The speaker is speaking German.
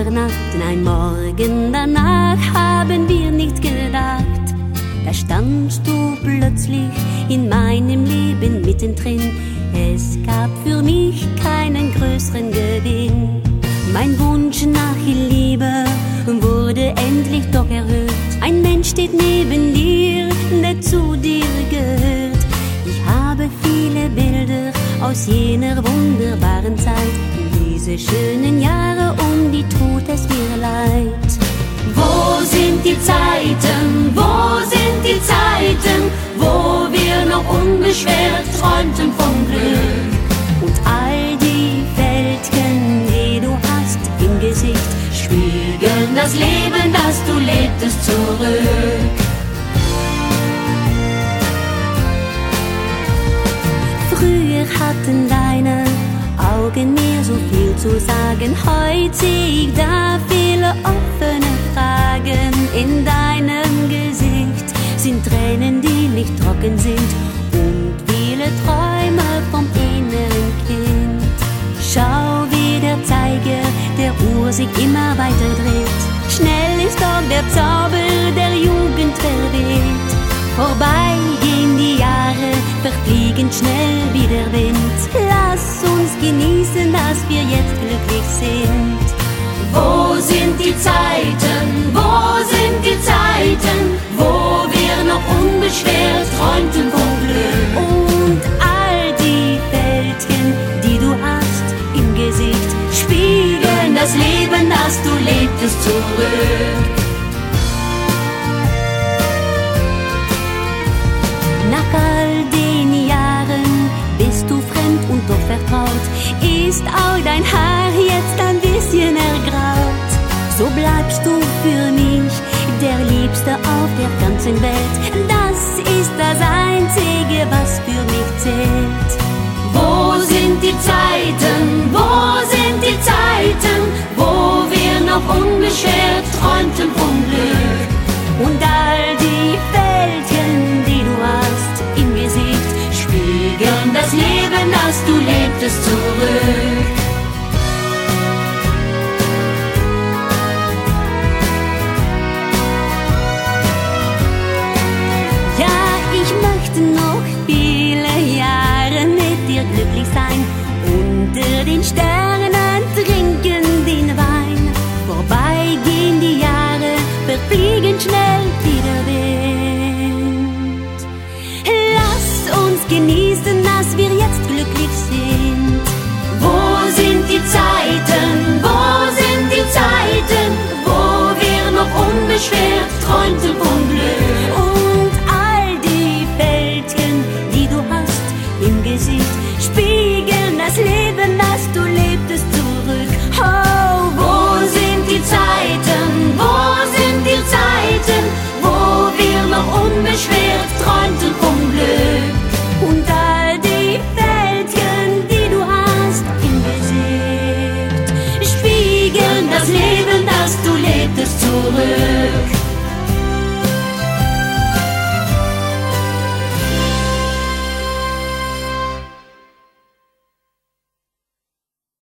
übernachten. Ein Morgen danach haben wir nicht gedacht. Da standst du plötzlich in meinem Leben mittendrin. Es gab für mich keinen größeren Gewinn. Mein Wunsch nach Liebe wurde endlich doch erhört. Ein Mensch steht neben dir, der zu dir gehört. Ich habe viele Bilder aus jener wunderbaren Zeit. Diese schönen Jahre, um die tut es mir leid. Wo sind die Zeiten, wo sind die Zeiten, wo wir noch unbeschwert träumten vom Glück? Und all die Fältchen, die du hast im Gesicht, spiegeln das Leben, das du lebtest, zurück. Früher hatten deine Augen mir so viel zu sagen. Heute sehe ich da viele offene Fragen. In deinem Gesicht sind Tränen, die nicht trocken sind, und viele Träume vom inneren Kind. Schau, wie der Zeiger der Uhr sich immer weiter dreht. Schnell ist doch der Zauber der Jugend verweht. Vorbei gehen die Jahre, verfliegen schnell wie der Wind. Lass uns genießen, dass wir jetzt glücklich sind. Wo sind die Zeiten, wo sind die Zeiten, wo wir noch unbeschwert träumten vom Glück? Und all die Fältchen, die du hast im Gesicht, spiegeln das Leben, das du lebtest, zurück. Nach all den Jahren bist du fremd und doch vertraut. Ist auch dein Haar jetzt ein bisschen ergraut? So bleibst du für mich der Liebste auf der ganzen Welt. Das ist das Einzige, was für mich zählt. Wo sind die Zeiten, wo sind die Zeiten, wo wir noch unbeschwert träumten vom Glück? Und all die Fältchen, die du hast im Gesicht, spiegeln das Leben, das du lebtest, zurück. Ja, ich möchte noch viele Jahre mit dir glücklich sein, unter den Sternen trinken den Wein. Vorbei gehen die Jahre, verfliegen schnell wie der Wind. Lass uns genießen, dass wir jetzt glücklich sind. Wo sind die Zeiten, wo sind die Zeiten, wo wir noch unbeschwert träumten vom Glück? Und all die Fältchen, die du hast im Gesicht, spiegeln das Leben, das du lebtest, zurück. Oh, wo sind die Zeiten, wo sind die Zeiten, wo wir noch unbeschwert träumten vom Glück? Und all die Fältchen, die du hast im Gesicht, spiegeln das Leben, das du lebtest, zurück.